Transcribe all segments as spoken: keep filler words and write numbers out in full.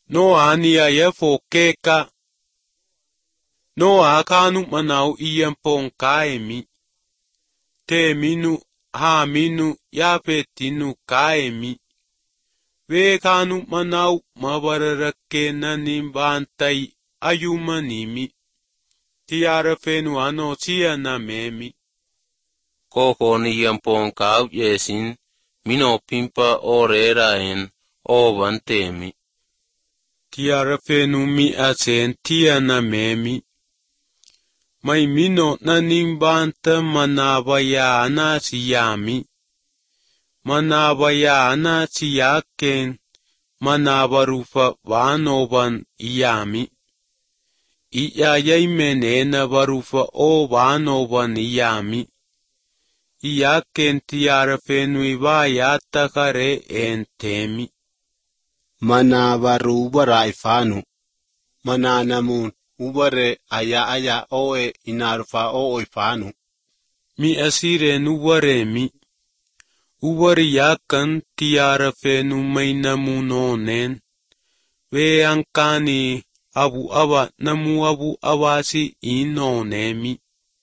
No ania yefo keka. No akanu manau iyampong kaemi. Te minu ha minu yapetinu kaemi. We kanu manau mabararake nanimbantai ayumanimi. Tiara fenu ano tia na memi. Koko ni yampong kau yesin, mino pimpa orera en ovan temi. Tiara fenu mi asen tia na memi. Mai mino nanimbanta manabaya ana siyami. Manabaya ana siyaken. Manabarufa vanoban iyami. Iya yaimenena barufa o vanoban iyami. Iyaken tiara fenu ibaya takare en temi. Manabaru ubara ifanu. Mananamun ubare aya aya oe inarfa o ifanu. Mi asire nubare mi. Ubari yakan tiara fenu mainamunonen. We ankani abu aba namu abu abasi inonemi.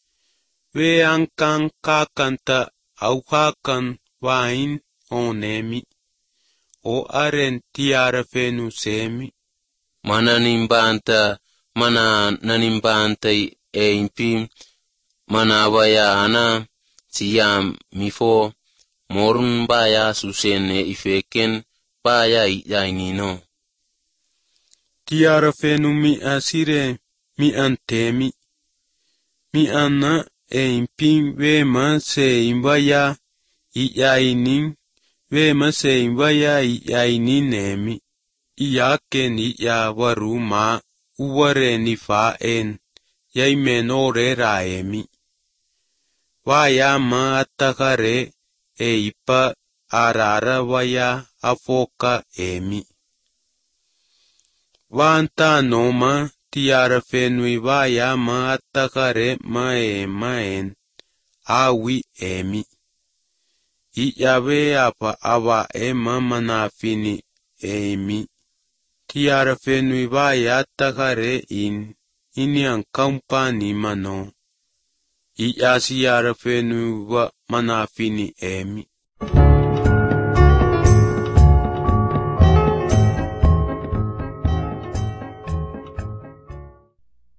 We ankan kakanta au kakan wain onemi. O aren tiara fenu semi. Mana nimbanta, mana nanimbanta e impim, mana baya ana siyam mifo, morun baya susene ifeken baya yainino. Tiara fenu mi asire mi antemi. Mi ana e impim we ma se imbaya iyainin. We ma se imbaya iyaininemi. Iyaken iya waru ma uware ni fa en. Yai menore raemi. Waya ma atakare e ipa arara waya afoka emi. Wanta noma tiara fenui waya ma atakare ma e ma en. Awi emi. Iyawe apa awa ema manafini emi. Tiara fenui waya atakare in. Ini ang kampani mano. Iyasi yara fenu wa manafini emi.